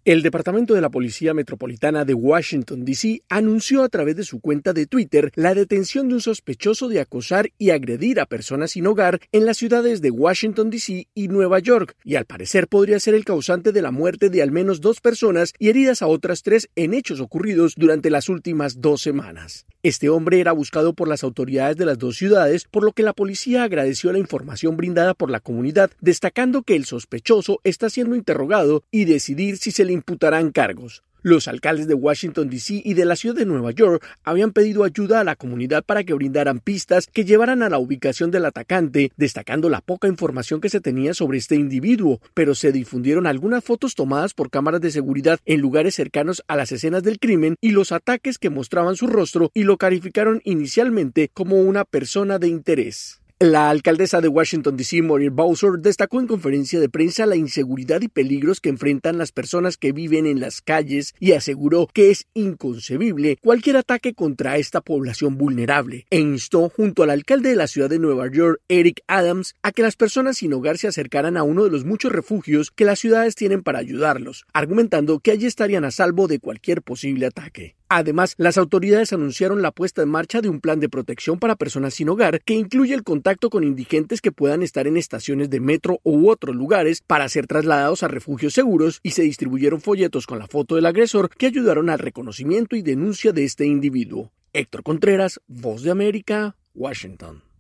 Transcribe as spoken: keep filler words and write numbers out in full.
El Departamento de la Policía Metropolitana de Washington, D C anunció a través de su cuenta de Twitter la detención de un sospechoso de acosar y agredir a personas sin hogar en las ciudades de Washington, D C y Nueva York, y al parecer podría ser el causante de la muerte de al menos dos personas y heridas a otras tres en hechos ocurridos durante las últimas dos semanas. Este hombre era buscado por las autoridades de las dos ciudades, por lo que la policía agradeció la información brindada por la comunidad, destacando que el sospechoso está siendo interrogado y decidir si se le imputarán cargos. Los alcaldes de Washington, D C y de la ciudad de Nueva York habían pedido ayuda a la comunidad para que brindaran pistas que llevaran a la ubicación del atacante, destacando la poca información que se tenía sobre este individuo, pero se difundieron algunas fotos tomadas por cámaras de seguridad en lugares cercanos a las escenas del crimen y los ataques que mostraban su rostro y lo calificaron inicialmente como una persona de interés. La alcaldesa de Washington, D C, Muriel Bowser, destacó en conferencia de prensa la inseguridad y peligros que enfrentan las personas que viven en las calles y aseguró que es inconcebible cualquier ataque contra esta población vulnerable e instó junto al alcalde de la ciudad de Nueva York, Eric Adams, a que las personas sin hogar se acercaran a uno de los muchos refugios que las ciudades tienen para ayudarlos, argumentando que allí estarían a salvo de cualquier posible ataque. Además, las autoridades anunciaron la puesta en marcha de un plan de protección para personas sin hogar que incluye el contacto con indigentes que puedan estar en estaciones de metro u otros lugares para ser trasladados a refugios seguros, y se distribuyeron folletos con la foto del agresor que ayudaron al reconocimiento y denuncia de este individuo. Héctor Contreras, Voz de América, Washington.